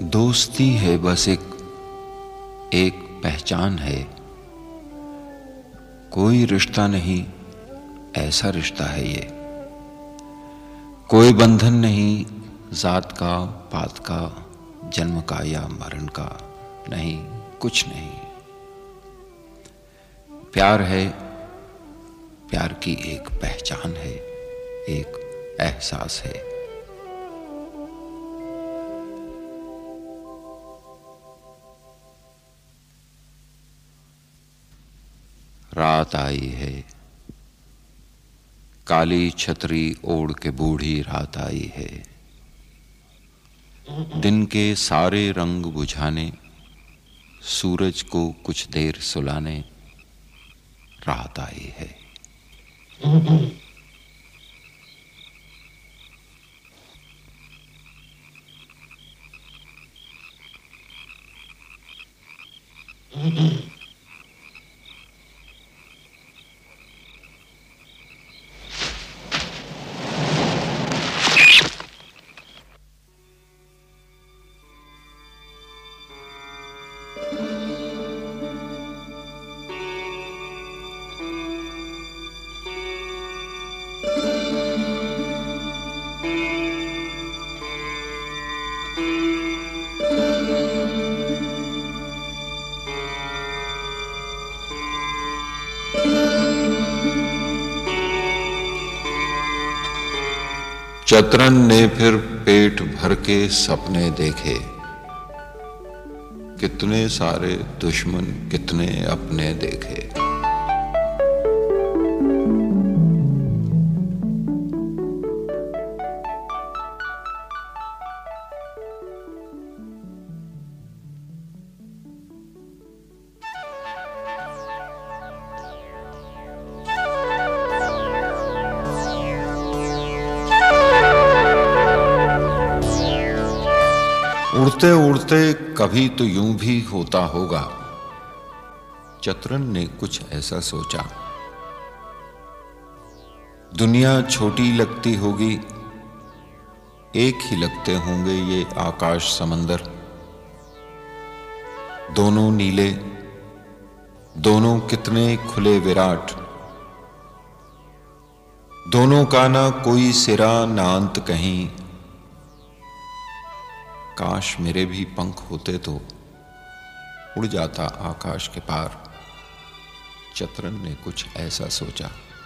दोस्ती है बस एक पहचान है। कोई रिश्ता नहीं, ऐसा रिश्ता है ये। कोई बंधन नहीं, जात का, पात का, जन्म का या मरण का, नहीं, कुछ नहीं। प्यार है, प्यार की एक पहचान है, एक एहसास है। रात आई है, काली छतरी ओढ़ के बूढ़ी रात आई है। दिन के सारे रंग बुझाने, सूरज को कुछ देर सुलाने रात आई है। चतरन ने फिर पेट भर के सपने देखे। कितने सारे दुश्मन, कितने अपने देखे। उड़ते उड़ते कभी तो यूं भी होता होगा, चतरन ने कुछ ऐसा सोचा। दुनिया छोटी लगती होगी, एक ही लगते होंगे ये आकाश समंदर। दोनों नीले, दोनों कितने खुले विराट। दोनों का ना कोई सिरा ना अंत कहीं। काश मेरे भी पंख होते तो उड़ जाता आकाश के पार, चतरन ने कुछ ऐसा सोचा।